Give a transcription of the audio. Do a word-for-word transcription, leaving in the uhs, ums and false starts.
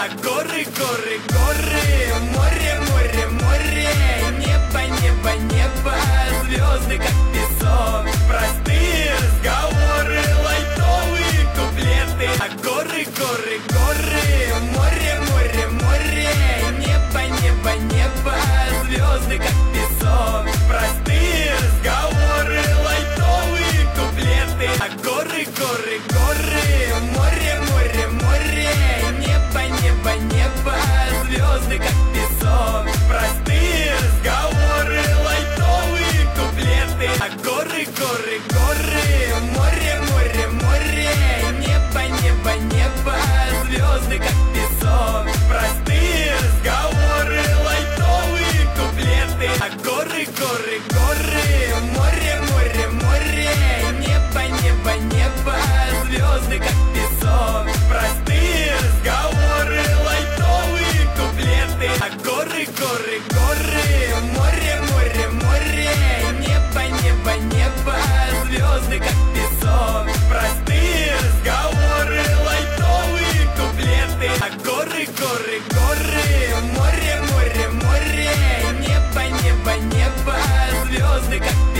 А горы, горы, горы, море, море, море, небо, небо, небо, звезды как песок. Простые разговоры, лайтовые куплеты. А горы, горы, горы, море, море, море, небо, небо, небо, звезды как песок. Простые разговоры, лайтовые куплеты. А горы, горы, горы, море, море, море, небо, небо, небо, звезды как песок. Простые разговоры, лайтовые куплеты. А горы, горы, горы, море, море, море, небо, небо, небо, звезды как песок. Простые разговоры, лайтовые куплеты. А горы, горы, горы, море, море, море, небо, небо, небо, звезды как песок. Простые разговоры, лайтовые куплеты. А горы, горы, горы, море, море, море, небо, небо, небо, звезды как песок. Простые разговоры, лайтовые куплеты. А горы, горы, горы, море, море, море, небо, небо, небо, звезды как